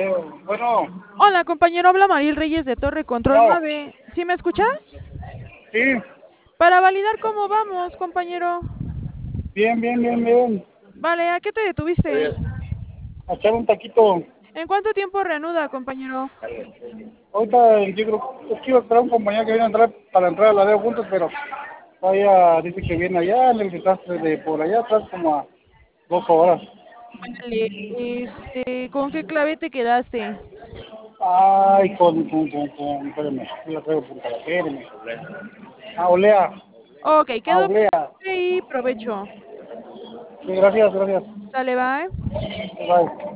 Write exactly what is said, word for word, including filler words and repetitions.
Bueno, Hola, compañero, habla Mariel Reyes de Torre Control no, nueve. ¿Sí me escucha? sí, Para validar cómo vamos, compañero. bien, bien, bien, bien. Vale, ¿a qué te detuviste? A echar un taquito. ¿En cuánto tiempo reanuda, compañero? Ahorita yo creo es que iba a esperar un compañero que viene a entrar para entrar a la D E O juntos, pero vaya, dice que viene allá en el desastre de por allá atrás como a dos horas. Vale, este, ¿con qué clave te quedaste? Ay, con, con, con, con, espérame, yo la traigo punta, espérame. Ah, olea, Ok, ah, quedó olea. y provecho. Sí, gracias, gracias. Sale, bye. Bye.